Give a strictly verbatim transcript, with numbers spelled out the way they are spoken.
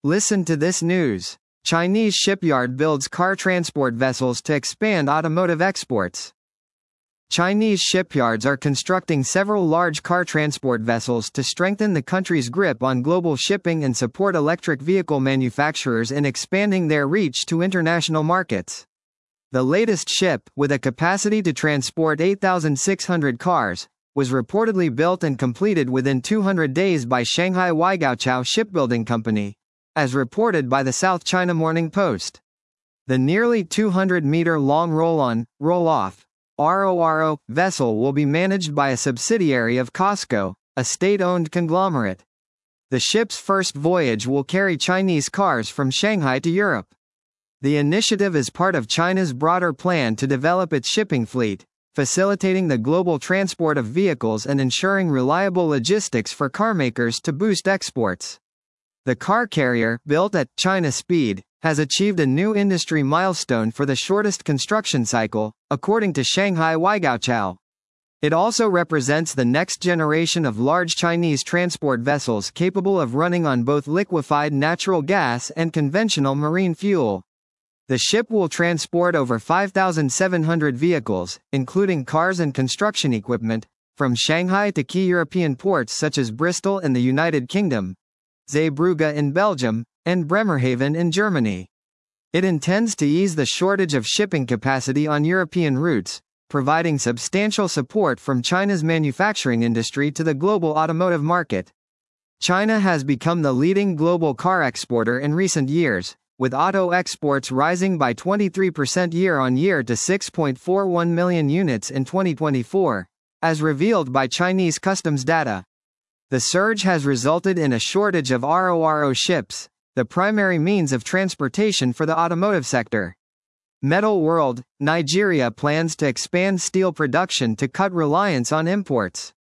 Listen to this news. Chinese shipyard builds car transport vessels to expand automotive exports. Chinese shipyards are constructing several large car transport vessels to strengthen the country's grip on global shipping and support electric vehicle manufacturers in expanding their reach to international markets. The latest ship, with a capacity to transport eight thousand six hundred cars, was reportedly built and completed within two hundred days by Shanghai Waigaoqiao Shipbuilding Company, as reported by the South China Morning Post. The nearly two hundred meter long roll-on, roll-off R O R O vessel will be managed by a subsidiary of COSCO, a state-owned conglomerate. The ship's first voyage will carry Chinese cars from Shanghai to Europe. The initiative is part of China's broader plan to develop its shipping fleet, facilitating the global transport of vehicles and ensuring reliable logistics for carmakers to boost exports. The car carrier, built at China Speed, has achieved a new industry milestone for the shortest construction cycle, according to Shanghai Waigaoqiao. It also represents the next generation of large Chinese transport vessels capable of running on both liquefied natural gas and conventional marine fuel. The ship will transport over five thousand seven hundred vehicles, including cars and construction equipment, from Shanghai to key European ports such as Bristol in the United Kingdom, Zeebrugge in Belgium, and Bremerhaven in Germany. It intends to ease the shortage of shipping capacity on European routes, providing substantial support from China's manufacturing industry to the global automotive market. China has become the leading global car exporter in recent years, with auto exports rising by twenty-three percent year-on-year to six point four one million units in twenty twenty-four, as revealed by Chinese customs data. The surge has resulted in a shortage of R O R O ships, the primary means of transportation for the automotive sector. Metal World, Nigeria plans to expand steel production to cut reliance on imports.